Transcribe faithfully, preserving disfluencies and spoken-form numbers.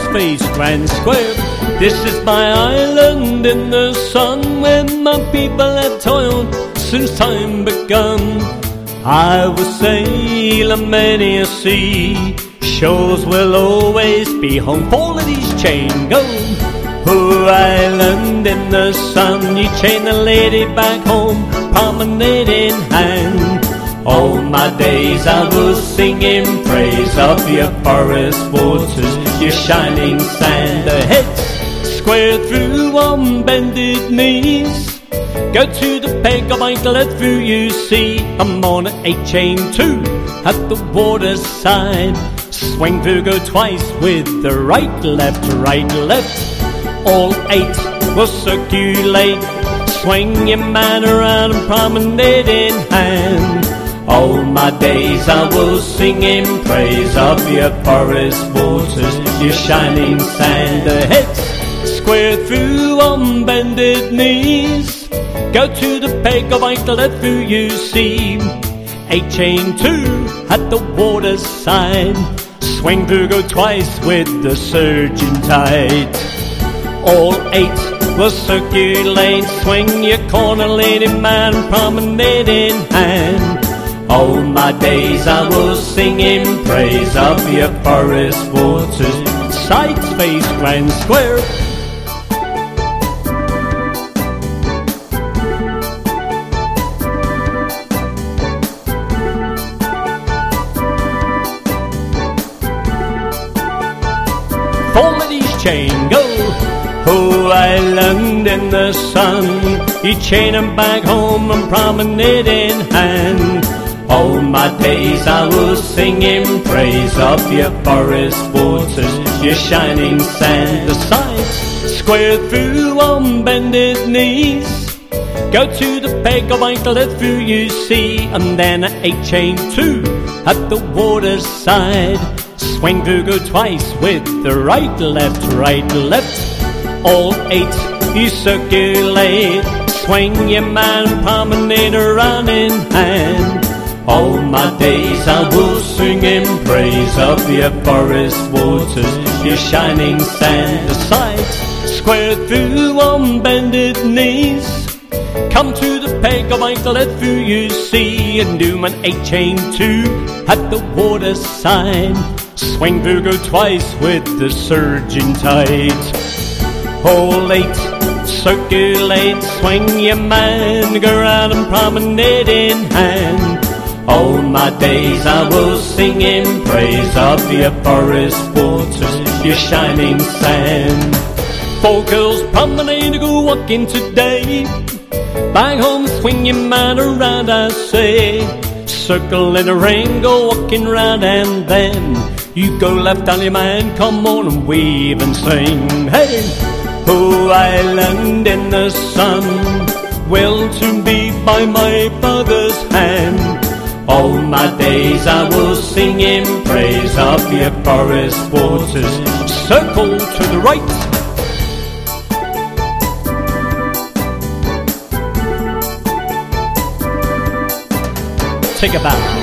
face grand square. This is my island in the sun, where my people have toiled since time begun. I will sail on many a sea, shores will always be home for these chain go. Oh, island in the sun, you chain the lady back home, promenade in hand. All my days I will sing in praise of your forest waters, your shining sand. The heads square through on bended knees, go to the peg of ankle and through you see. I'm on an eight chain two at the water's side. Swing through, go twice with the right, left, right, left. All eight will circulate. Swing your man around and promenade in hand. All my days I will sing in praise of your forest waters, your shining sand. The heads square through on bended knees, go to the peg of ankle and through you see. Eight chain two at the water's side. Swing through, go twice with the surging tide. All eight will circulate. Swing your corner, lady man, promenade in hand. All my days I will sing in praise of your forest waters, side space grand square. Four ladies chain go. Oh, island in the sun, you chain 'em back home and promenade in hand. All my days I will sing in praise of your forest waters, your shining sand. The sides square through on bended knees, go to the peg of ankle and through you see. And then an eight chain two at the water's side. Swing through, go twice with the right, left, right, left. All eight you circulate. Swing your man, promenade around in hand. All my days I will sing in praise of your forest waters, your shining sand. The sides square through on bended knees, come to the peg of ankle and through you see. And do an eight chain two at the water's side. Swing through, go twice with the surging tide. All eight circulate. Swing your man, go round and promenade in hand. All my days I will sing in praise of your forest waters, your shining sand. Four girls promenade to go walking today. Back home, swing your man around, I say. Circle in a ring, go walking round, and then you go left on your man, come on and wave and sing. Hey! Oh, island in the sun, will soon be by my father's hand. All my days I will sing in praise of your forest waters. Circle to the right. Take a bow.